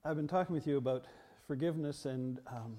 I've been talking with you about forgiveness and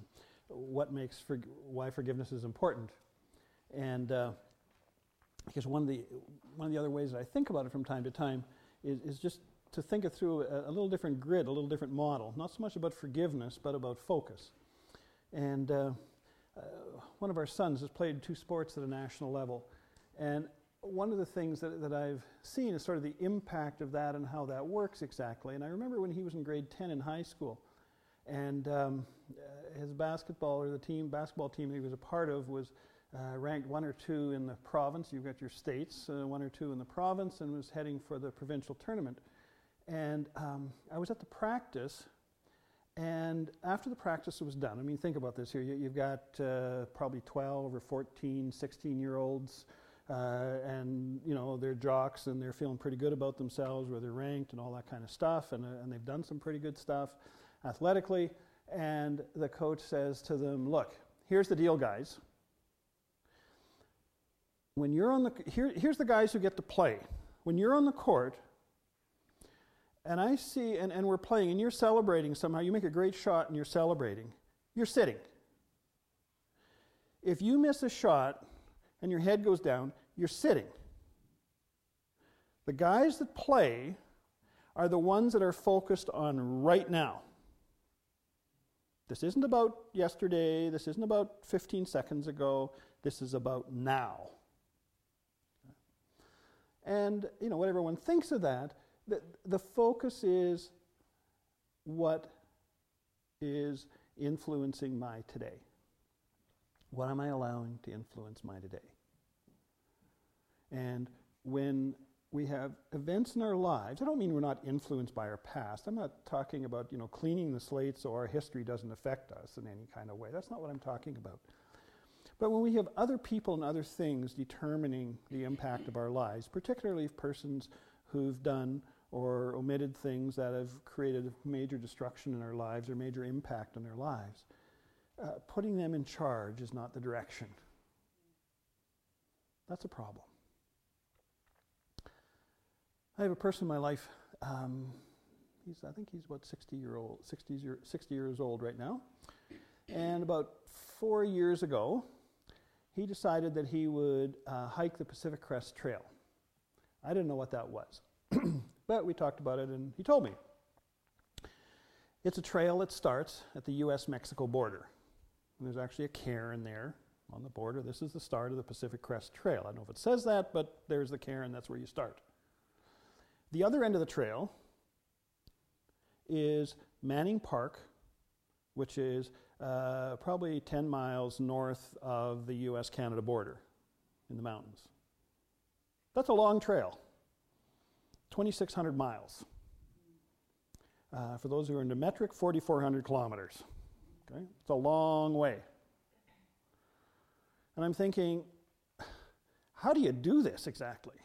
why forgiveness is important. And because one of the other ways that I think about it from time to time is just to think it through a little different grid, a little different model. Not so much about forgiveness, but about focus. And one of our sons has played 2 sports at a national level. And one of the things that I've seen is sort of the impact of that and how that works exactly. And I remember when he was in grade 10 in high school, and his basketball team that he was a part of was ranked 1 or 2 in the province. You've got your states, 1 or 2 in the province, and was heading for the provincial tournament. And I was at the practice, and after the practice was done, I mean, think about this here. You've got probably 12 or 14, 16-year-olds, and they're jocks and they're feeling pretty good about themselves, where they're ranked and all that kind of stuff, and they've done some pretty good stuff athletically. And the coach says to them, "Look, here's the deal, guys. When you're on here's the guys who get to play. When you're on the court, and I see, and we're playing, and you're celebrating somehow, you make a great shot and you're celebrating, you're sitting. If you miss a shot and your head goes down, you're sitting. The guys that play are the ones that are focused on right now. This isn't about yesterday, this isn't about 15 seconds ago, this is about now." And, what everyone thinks of that, the focus is what is influencing my today. What am I allowing to influence my today? And when we have events in our lives, I don't mean we're not influenced by our past. I'm not talking about, cleaning the slate so our history doesn't affect us in any kind of way. That's not what I'm talking about. But when we have other people and other things determining the impact of our lives, particularly persons who've done or omitted things that have created major destruction in our lives or major impact on their lives, putting them in charge is not the direction. That's a problem. I have a person in my life, I think he's about 60 years old right now. And about 4 years ago, he decided that he would hike the Pacific Crest Trail. I didn't know what that was. But we talked about it, and he told me. It's a trail that starts at the U.S.-Mexico border. And there's actually a cairn there on the border. This is the start of the Pacific Crest Trail. I don't know if it says that, but there's the cairn, that's where you start. The other end of the trail is Manning Park, which is probably 10 miles north of the U.S.-Canada border in the mountains. That's a long trail, 2,600 miles. For those who are into metric, 4,400 kilometers. Okay? It's a long way. And I'm thinking, how do you do this exactly?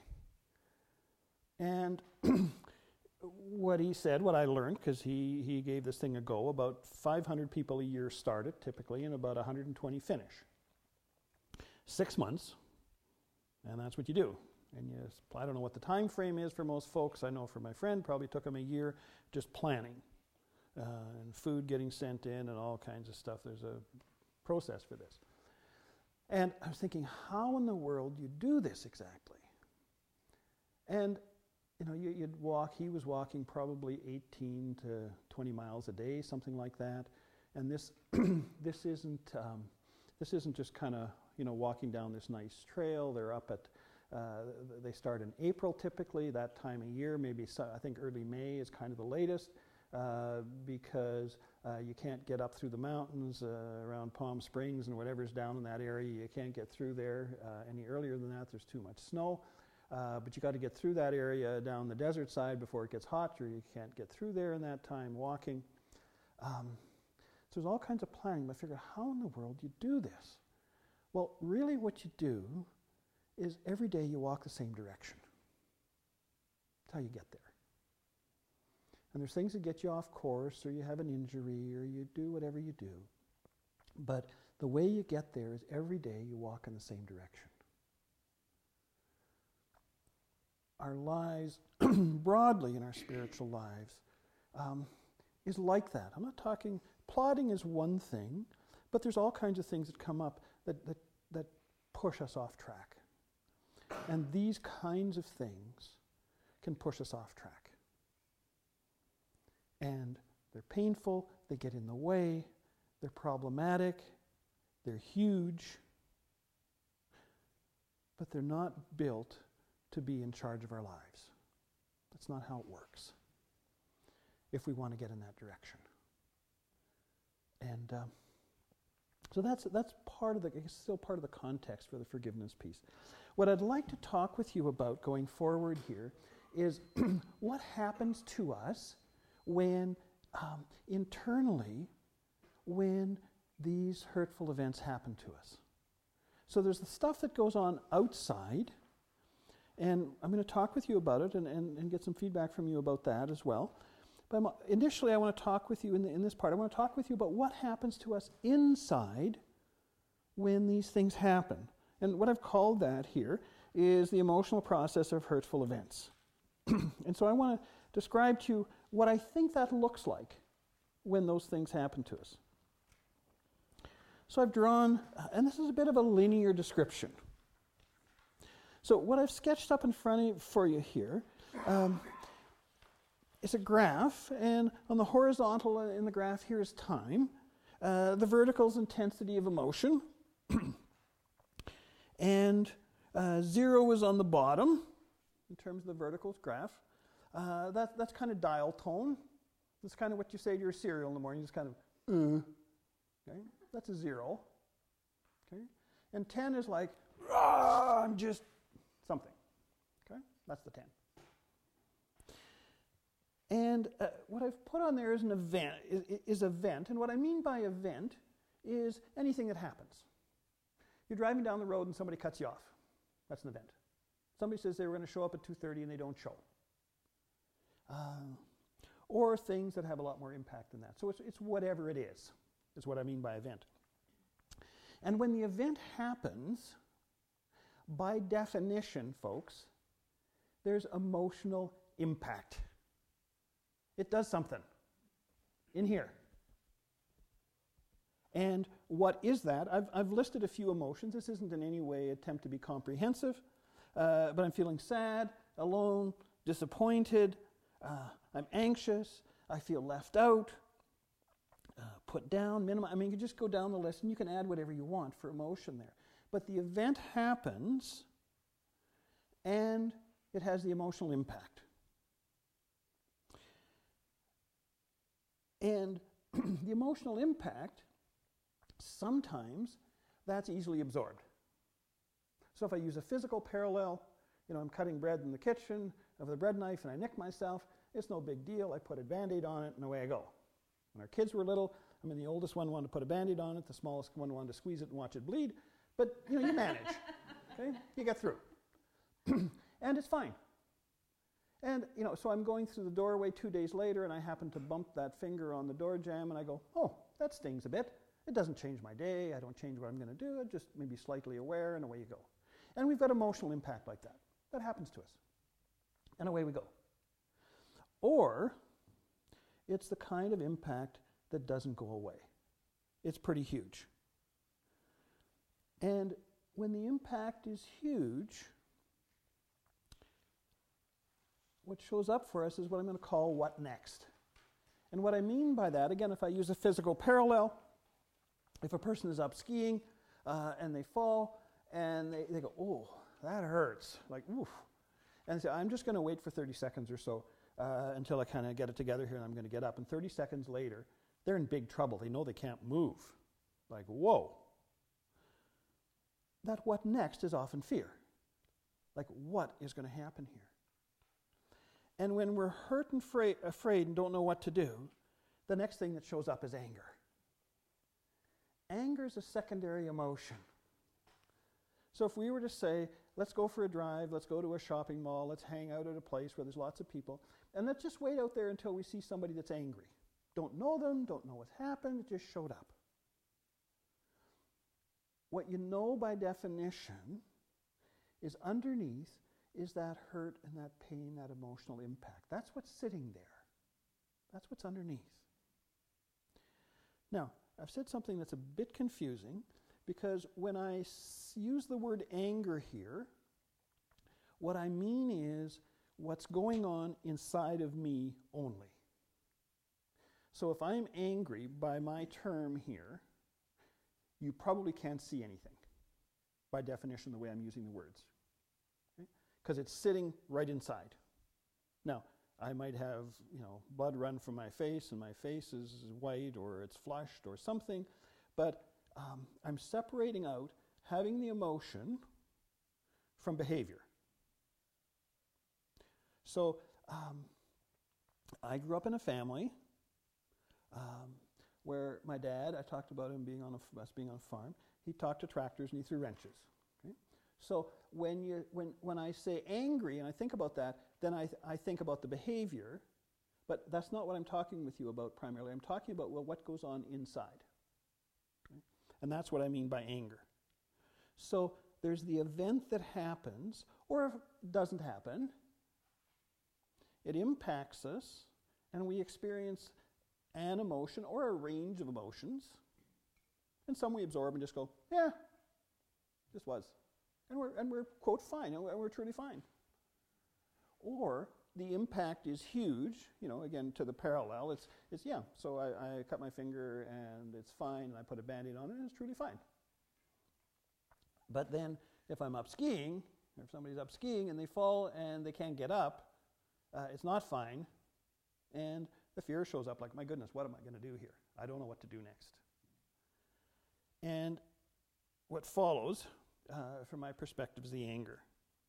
And what he said, what I learned, because he gave this thing a go, about 500 people a year start it, typically, and about 120 finish. 6 months, and that's what you do. And I don't know what the time frame is for most folks. I know for my friend, probably took him a year just planning. And food getting sent in and all kinds of stuff. There's a process for this. And I was thinking, how in the world do you do this exactly? And you'd walk, he was walking probably 18 to 20 miles a day, something like that. And this this isn't just kind of, walking down this nice trail. They're up at, they start in April typically, that time of year, maybe I think early May is kind of the latest, because you can't get up through the mountains around Palm Springs and whatever's down in that area. You can't get through there any earlier than that. There's too much snow. But you got to get through that area down the desert side before it gets hot, or you can't get through there in that time walking. So there's all kinds of planning, but I figure, how in the world do you do this? Well, really what you do is every day you walk the same direction. That's how you get there. And there's things that get you off course, or you have an injury, or you do whatever you do. But the way you get there is every day you walk in the same direction. Our lives, broadly in our spiritual lives, is like that. I'm not talking, plotting is one thing, but there's all kinds of things that come up that push us off track. And these kinds of things can push us off track. And they're painful, they get in the way, they're problematic, they're huge, but they're not built to be in charge of our lives. That's not how it works if we want to get in that direction. And so that's part of it's still part of the context for the forgiveness piece. What I'd like to talk with you about going forward here is what happens to us when internally when these hurtful events happen to us. So there's the stuff that goes on outside, and I'm going to talk with you about it and get some feedback from you about that as well. But initially I want to talk with you in this part, I want to talk with you about what happens to us inside when these things happen. And what I've called that here is the emotional process of hurtful events. And so I want to describe to you what I think that looks like when those things happen to us. So I've drawn, and this is a bit of a linear description. So what I've sketched up in front of for you here is a graph, and on the horizontal in the graph here is time. The vertical is intensity of emotion. And 0 is on the bottom in terms of the vertical graph. That's kind of dial tone. That's kind of what you say to your cereal in the morning, just kind of, okay? That's a 0. Okay? And 10 is like, I'm just something. Okay? That's the 10. And what I've put on there is an event, is event. And what I mean by event is anything that happens. You're driving down the road and somebody cuts you off. That's an event. Somebody says they were going to show up at 2:30 and they don't show. Or things that have a lot more impact than that. So it's whatever it is what I mean by event. And when the event happens, by definition, folks, there's emotional impact. It does something in here. And what is that? I've listed a few emotions. This isn't in any way an attempt to be comprehensive, but I'm feeling sad, alone, disappointed, I'm anxious, I feel left out, put down, minimize. I mean, you can just go down the list and you can add whatever you want for emotion there. But the event happens and it has the emotional impact. And the emotional impact, sometimes that's easily absorbed. So if I use a physical parallel, I'm cutting bread in the kitchen with a bread knife and I nick myself, it's no big deal. I put a Band-Aid on it and away I go. When our kids were little, the oldest one wanted to put a Band-Aid on it, the smallest one wanted to squeeze it and watch it bleed, but you manage, okay? You get through. And it's fine. And, so I'm going through the doorway 2 days later and I happen to bump that finger on the door jamb and I go, oh, that stings a bit. It doesn't change my day. I don't change what I'm going to do. I'm just maybe slightly aware and away you go. And we've got emotional impact like that. That happens to us. And away we go. Or it's the kind of impact that doesn't go away. It's pretty huge. And when the impact is huge, what shows up for us is what I'm going to call what next. And what I mean by that, again, if I use a physical parallel, if a person is up skiing and they fall and they go, oh, that hurts, like, oof. And they say, I'm just going to wait for 30 seconds or so until I kind of get it together here and I'm going to get up. And 30 seconds later, they're in big trouble. They know they can't move. Like, whoa. That what next is often fear. Like, what is going to happen here? And when we're hurt and afraid and don't know what to do, the next thing that shows up is anger. Anger is a secondary emotion. So if we were to say, let's go for a drive, let's go to a shopping mall, let's hang out at a place where there's lots of people, and let's just wait out there until we see somebody that's angry. Don't know them, don't know what's happened, it just showed up. What you know by definition is underneath is that hurt and that pain, that emotional impact. That's what's sitting there. That's what's underneath. Now, I've said something that's a bit confusing because when I use the word anger here, what I mean is what's going on inside of me only. So if I'm angry by my term here, you probably can't see anything by definition the way I'm using the words. Because it's sitting right inside. Now, I might have, blood run from my face and my face is white or it's flushed or something, but I'm separating out having the emotion from behavior. So I grew up in a family where my dad, I talked about him being on a farm, he talked to tractors and he threw wrenches. Okay? So when I say angry and I think about that, then I think about the behavior, but that's not what I'm talking with you about primarily. I'm talking about what goes on inside. Okay? And that's what I mean by anger. So there's the event that happens, or if it doesn't happen, it impacts us, and we experience an emotion or a range of emotions, and some we absorb and just go, yeah, this was. And we're quote, fine, and we're truly fine. Or the impact is huge, again, to the parallel. It's yeah, so I cut my finger and it's fine, and I put a Band-Aid on it and it's truly fine. But then if I'm up skiing, or if somebody's up skiing and they fall and they can't get up, it's not fine, and the fear shows up like, my goodness, what am I going to do here? I don't know what to do next. And what follows, from my perspective, is the anger.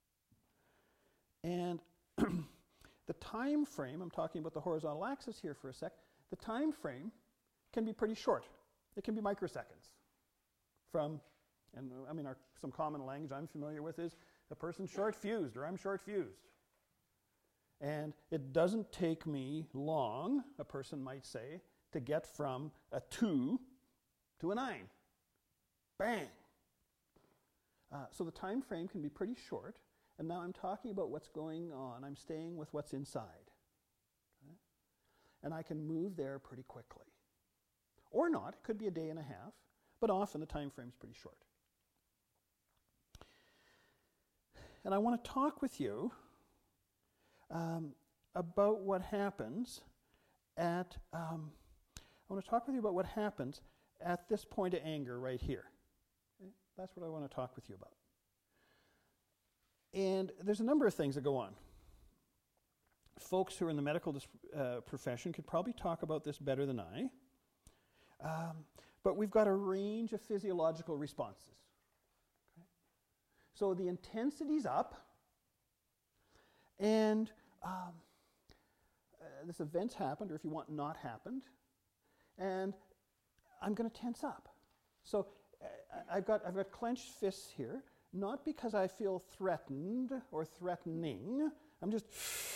And the time frame, I'm talking about the horizontal axis here for a sec, the time frame can be pretty short. It can be microseconds. Some common language I'm familiar with is, a person's short-fused, or I'm short-fused. And it doesn't take me long, a person might say, to get from a 2 to a 9. Bang! So the time frame can be pretty short, and now I'm talking about what's going on. I'm staying with what's inside. Okay? And I can move there pretty quickly. Or not, it could be a day and a half, but often the time frame's pretty short. And I want to talk with you about what happens at this point of anger right here. Okay? That's what I want to talk with you about. And there's a number of things that go on. Folks who are in the medical profession could probably talk about this better than I. But we've got a range of physiological responses. Okay? So the intensity's up, and this event's happened, or if you want, not happened, and I'm going to tense up. So I've got clenched fists here, not because I feel threatened or threatening. I'm just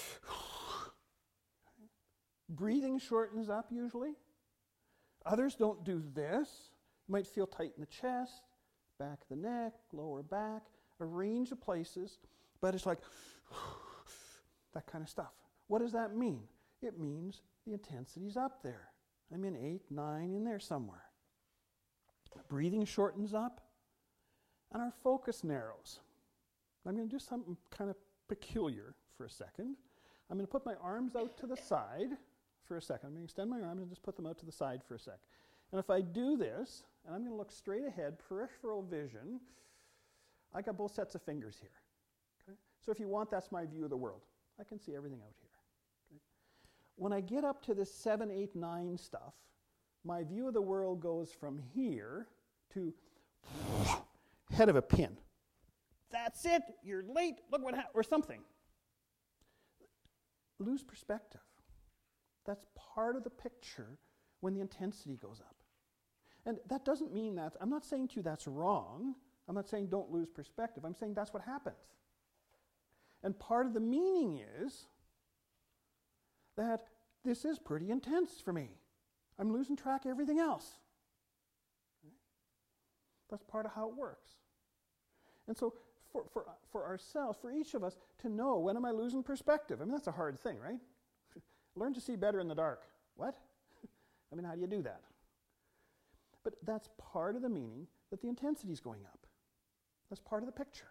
breathing shortens up usually. Others don't do this. You might feel tight in the chest, back of the neck, lower back, a range of places, but it's like that kind of stuff. What does that mean? It means the intensity's up there. I'm in 8, 9, in there somewhere. Breathing shortens up, and our focus narrows. I'm going to do something kind of peculiar for a second. I'm going to put my arms out to the side for a second. I'm going to extend my arms and just put them out to the side for a sec. And if I do this, and I'm going to look straight ahead, peripheral vision, I got both sets of fingers here. Okay? So if you want, that's my view of the world. I can see everything out here. Okay? When I get up to this 7, 8, 9 stuff, my view of the world goes from here to head of a pin. That's it. You're late. Look what happened. Or something. Lose perspective. That's part of the picture when the intensity goes up. And that doesn't mean that, I'm not saying to you that's wrong. I'm not saying don't lose perspective. I'm saying that's what happens. And part of the meaning is that this is pretty intense for me. I'm losing track of everything else. Okay? That's part of how it works. And so for ourselves, for each of us, to know, when am I losing perspective? I mean, that's a hard thing, right? Learn to see better in the dark. What? I mean, how do you do that? But that's part of the meaning that the intensity is going up. That's part of the picture.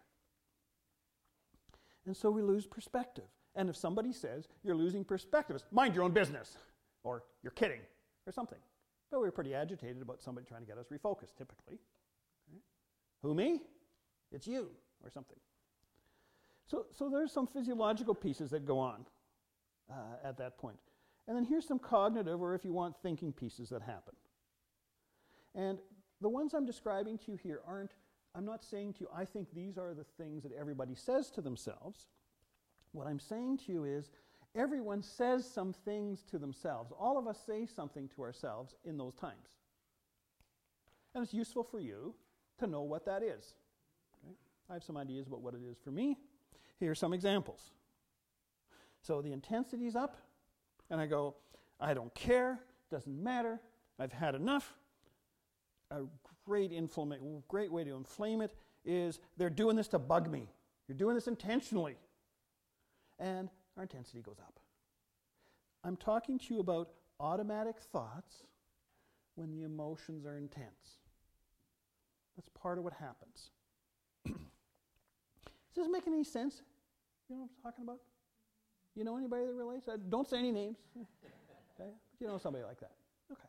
And so we lose perspective. And if somebody says, you're losing perspective, it's mind your own business, or you're kidding, or something. But we're pretty agitated about somebody trying to get us refocused, typically. Okay? Who, me? It's you, or something. So there's some physiological pieces that go on at that point. And then here's some cognitive, or if you want, thinking pieces that happen. And the ones I'm describing to you here I'm not saying to you, I think these are the things that everybody says to themselves. What I'm saying to you is, everyone says some things to themselves. All of us say something to ourselves in those times. And it's useful for you to know what that is. Okay? I have some ideas about what it is for me. Here are some examples. So the intensity's up, and I go, I don't care, doesn't matter, I've had enough. A great way to inflame it is, they're doing this to bug me. You're doing this intentionally. And our intensity goes up. I'm talking to you about automatic thoughts when the emotions are intense. That's part of what happens. Does this make any sense? You know what I'm talking about? You know anybody that relates? Don't say any names. Okay? You know somebody like that. Okay.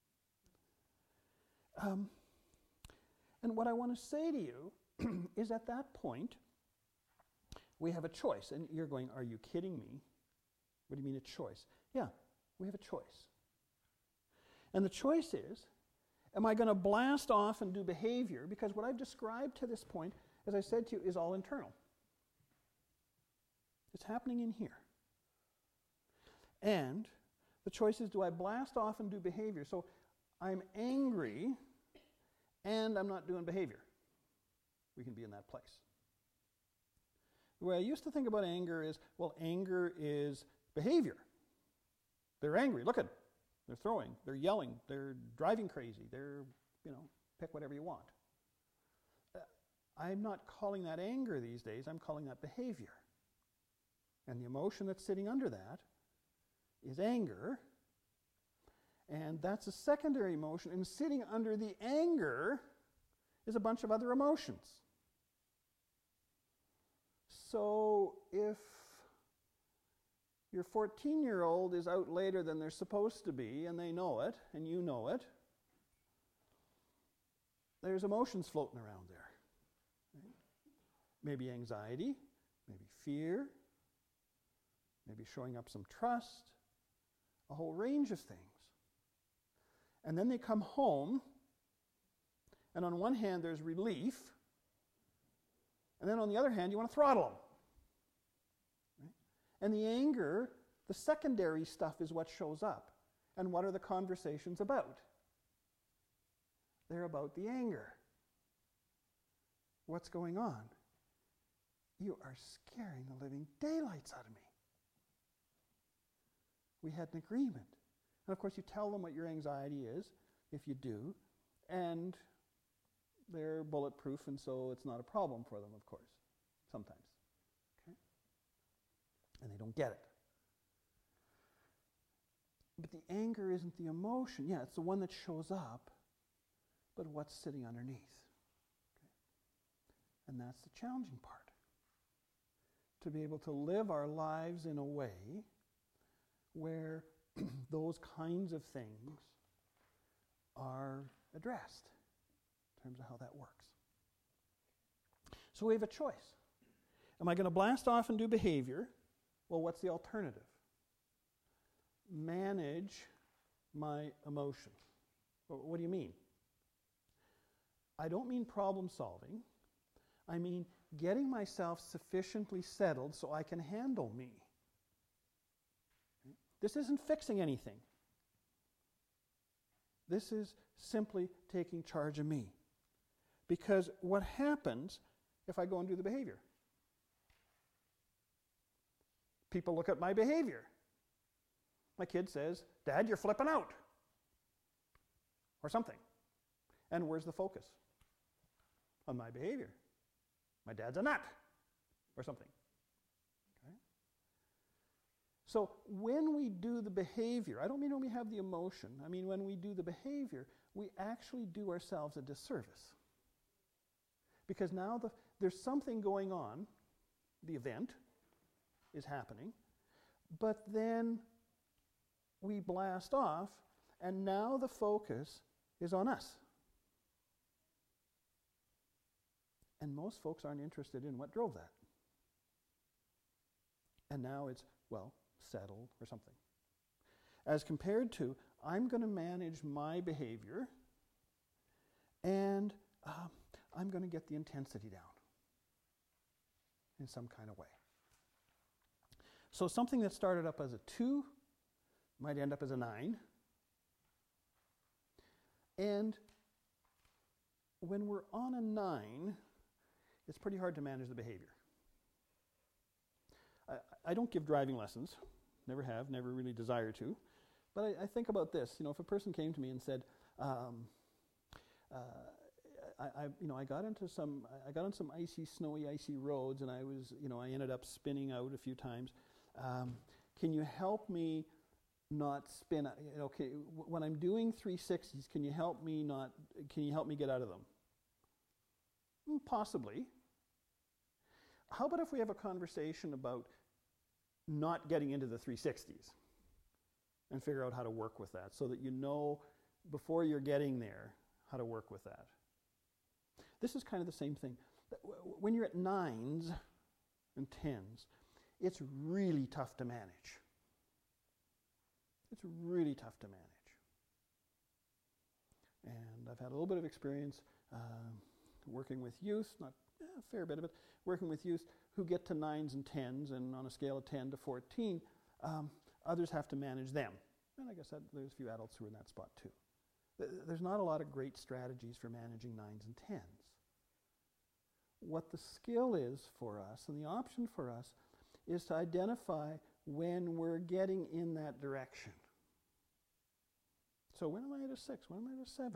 And what I want to say to you is, at that point, we have a choice. And you're going, are you kidding me? What do you mean a choice? Yeah, we have a choice. And the choice is, am I going to blast off and do behavior? Because what I've described to this point, as I said to you, is all internal. It's happening in here. And the choice is, do I blast off and do behavior? So I'm angry and I'm not doing behavior. We can be in that place. The way I used to think about anger is, well, anger is behavior. They're angry. Look at them. They're throwing. They're yelling. They're driving crazy. They're, pick whatever you want. I'm not calling that anger these days. I'm calling that behavior. And the emotion that's sitting under that is anger. And that's a secondary emotion. And sitting under the anger is a bunch of other emotions. So if your 14-year-old is out later than they're supposed to be, and they know it, and you know it, there's emotions floating around there. Right? Maybe anxiety, maybe fear, maybe showing up some trust, a whole range of things. And then they come home, and on one hand there's relief, and then on the other hand you want to throttle them. Right? And the anger, the secondary stuff, is what shows up. And what are the conversations about? They're about the anger. What's going on? You are scaring the living daylights out of me. We had an agreement. And of course you tell them what your anxiety is, if you do, and they're bulletproof, and so it's not a problem for them, of course, sometimes. Okay? And they don't get it. But the anger isn't the emotion. Yeah, it's the one that shows up, but what's sitting underneath? Okay? And that's the challenging part. To be able to live our lives in a way where those kinds of things are addressed in terms of how that works. So we have a choice. Am I going to blast off and do behavior? Well, what's the alternative? Manage my emotion. Well, what do you mean? I don't mean problem solving. I mean getting myself sufficiently settled so I can handle me. This isn't fixing anything. This is simply taking charge of me. Because what happens if I go and do the behavior? People look at my behavior. My kid says, "Dad, you're flipping out." Or something. And where's the focus? On my behavior. My dad's a nut. Or something. Okay? So when we do the behavior, I don't mean when we have the emotion, I mean when we do the behavior, we actually do ourselves a disservice. Because now there's something going on, the event is happening, but then we blast off, and now the focus is on us. And most folks aren't interested in what drove that. And now it's, well, settle or something. As compared to, I'm going to manage my behavior and I'm going to get the intensity down in some kind of way. So something that started up as a 2 might end up as a 9. And when we're on a 9, it's pretty hard to manage the behavior. I don't give driving lessons, never have, never really desire to, but I think about this. If a person came to me and said, I got on some snowy, icy roads, and I ended up spinning out a few times. Can you help me not spin? When I'm doing 360s, can you help me get out of them? Possibly. How about if we have a conversation about not getting into the 360s and figure out how to work with that so that you know before you're getting there how to work with that? This is kind of the same thing. When you're at 9s and 10s, it's really tough to manage. It's really tough to manage. And I've had a little bit of experience working with youth, not a fair bit of it, working with youth who get to 9s and 10s, and on a scale of 10 to 14, others have to manage them. And I guess there's a few adults who are in that spot too. There's not a lot of great strategies for managing 9s and 10s. What the skill is for us, and the option for us, is to identify when we're getting in that direction. So when am I at a 6? When am I at a 7?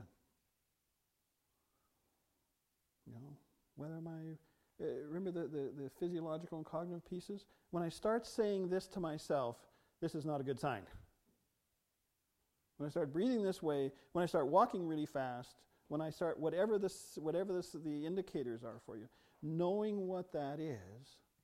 Whether am I... remember the physiological and cognitive pieces? When I start saying this to myself, this is not a good sign. When I start breathing this way, when I start walking really fast, when I start whatever the indicators are for you, knowing what that is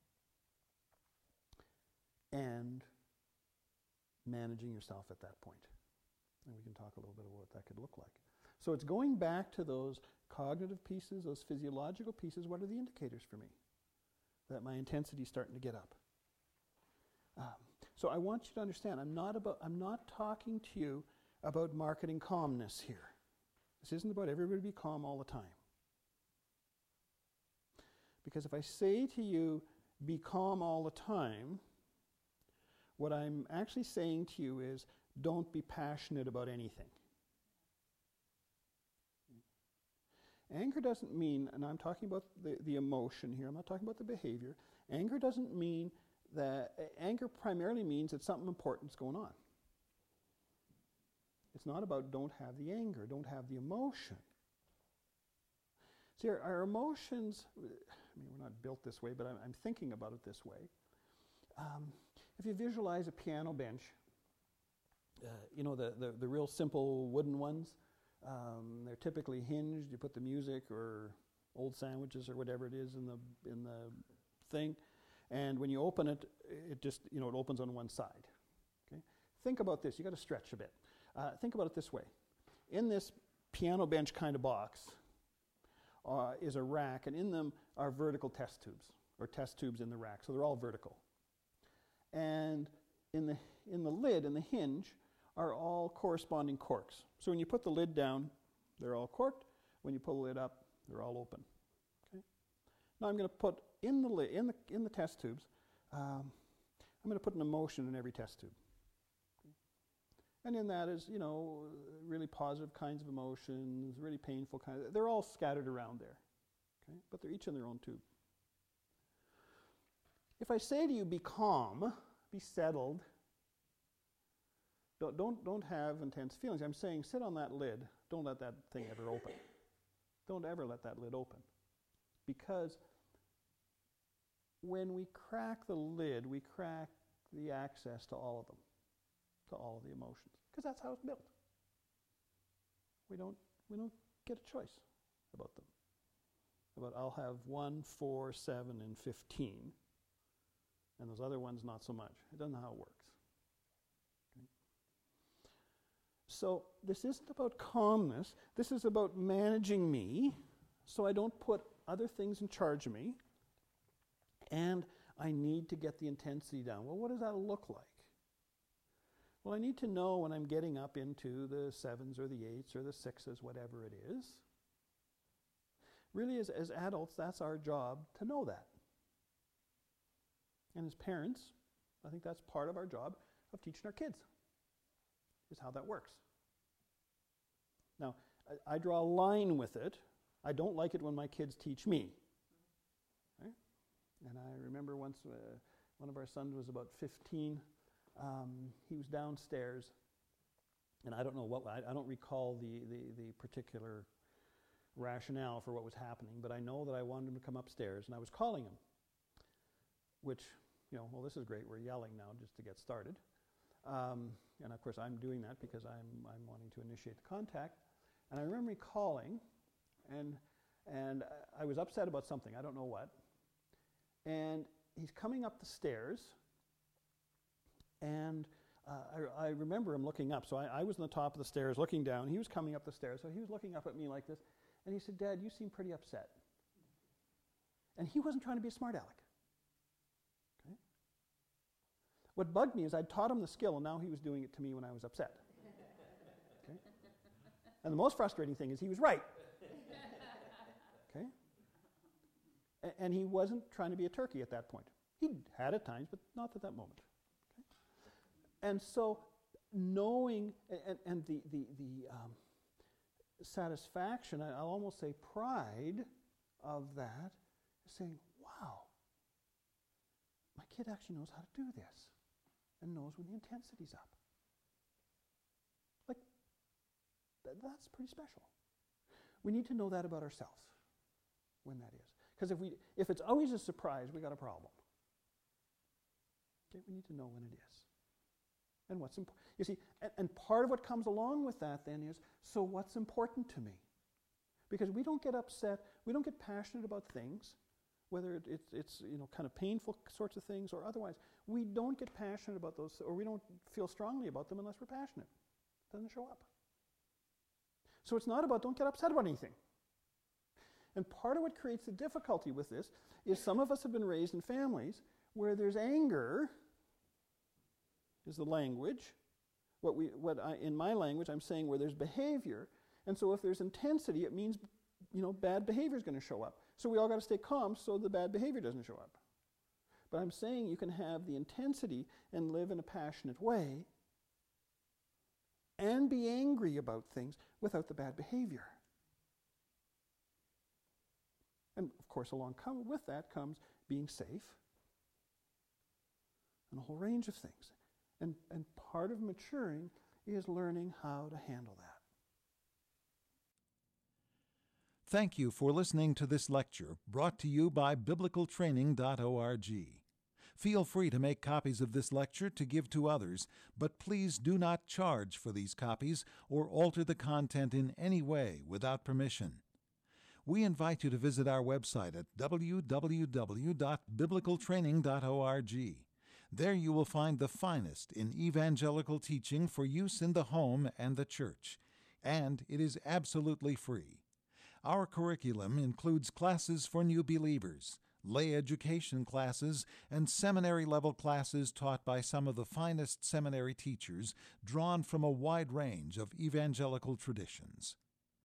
and managing yourself at that point. And we can talk a little bit about what that could look like. So it's going back to those cognitive pieces, those physiological pieces. What are the indicators for me that my intensity is starting to get up? So I want you to understand, I'm not talking to you about marketing calmness here. This isn't about everybody be calm all the time. Because if I say to you, be calm all the time, what I'm actually saying to you is, don't be passionate about anything. Anger doesn't mean, and I'm talking about the emotion here, I'm not talking about the behavior. Anger doesn't mean that, anger primarily means that something important's going on. It's not about don't have the anger, don't have the emotion. See, our emotions, we're not built this way, but I'm thinking about it this way. If you visualize a piano bench, the real simple wooden ones, they're typically hinged. You put the music or old sandwiches or whatever it is in the thing, and when you open it, it just it opens on one side. Okay, think about this. You got to stretch a bit. Think about it this way: in this piano bench kind of box is a rack, and in them are vertical test tubes or test tubes in the rack. So they're all vertical, and in the lid, in the hinge, are all corresponding corks. So when you put the lid down, they're all corked. When you pull the lid up, they're all open. Okay. Now I'm going to put in the lid, in the test tubes, I'm going to put an emotion in every test tube. Okay. And in that is, really positive kinds of emotions, really painful kinds. They're all scattered around there. Okay. But they're each in their own tube. If I say to you, be calm, be settled, don't have intense feelings. I'm saying sit on that lid. Don't let that thing ever open. Don't ever let that lid open. Because when we crack the lid, we crack the access to all of them, to all of the emotions, because that's how it's built. We don't get a choice about them. About I'll have 1, 4, 7, and 15, and those other ones not so much. It doesn't know how it works. Okay? So this isn't about calmness. This is about managing me so I don't put other things in charge of me, and I need to get the intensity down. Well, what does that look like? Well, I need to know when I'm getting up into the 7s or the 8s or the 6s, whatever it is. Really, as adults, that's our job to know that. And as parents, I think that's part of our job of teaching our kids, is how that works. Now, I draw a line with it. I don't like it when my kids teach me. Right? And I remember once one of our sons was about 15. He was downstairs, and I don't know what, I don't recall the particular rationale for what was happening, but I know that I wanted him to come upstairs, and I was calling him, which, well, this is great, we're yelling now just to get started. And of course I'm doing that because I'm wanting to initiate the contact. And I remember me calling, and I was upset about something, I don't know what. And he's coming up the stairs, and I remember him looking up. So I was on the top of the stairs looking down. He was coming up the stairs, so he was looking up at me like this. And he said, "Dad, you seem pretty upset." And he wasn't trying to be a smart aleck. Okay? What bugged me is I'd taught him the skill, and now he was doing it to me when I was upset. Okay? And the most frustrating thing is he was right. Okay? And he wasn't trying to be a turkey at that point. He had at times, but not at that moment. Okay? And so knowing, and the satisfaction, I'll almost say pride of that, is saying, wow, my kid actually knows how to do this and knows when the intensity's up. Like, that's pretty special. We need to know that about ourselves, when that is. Because if it's always a surprise, we got a problem. Okay, we need to know when it is. And what's important. You see, and part of what comes along with that then is, so what's important to me? Because we don't get upset, we don't get passionate about things, whether it's kind of painful sorts of things or otherwise. We don't get passionate about those, or we don't feel strongly about them unless we're passionate. It doesn't show up. So it's not about don't get upset about anything. And part of what creates the difficulty with this is some of us have been raised in families where there's anger is the language. In my language, I'm saying where there's behavior. And so if there's intensity, it means, bad behavior is going to show up. So we all got to stay calm so the bad behavior doesn't show up. But I'm saying you can have the intensity and live in a passionate way and be angry about things without the bad behavior. And of course, with that comes being safe and a whole range of things. And part of maturing is learning how to handle that. Thank you for listening to this lecture brought to you by biblicaltraining.org. Feel free to make copies of this lecture to give to others, but please do not charge for these copies or alter the content in any way without permission. We invite you to visit our website at www.biblicaltraining.org. There you will find the finest in evangelical teaching for use in the home and the church, and it is absolutely free. Our curriculum includes classes for new believers, lay education classes, and seminary-level classes taught by some of the finest seminary teachers drawn from a wide range of evangelical traditions.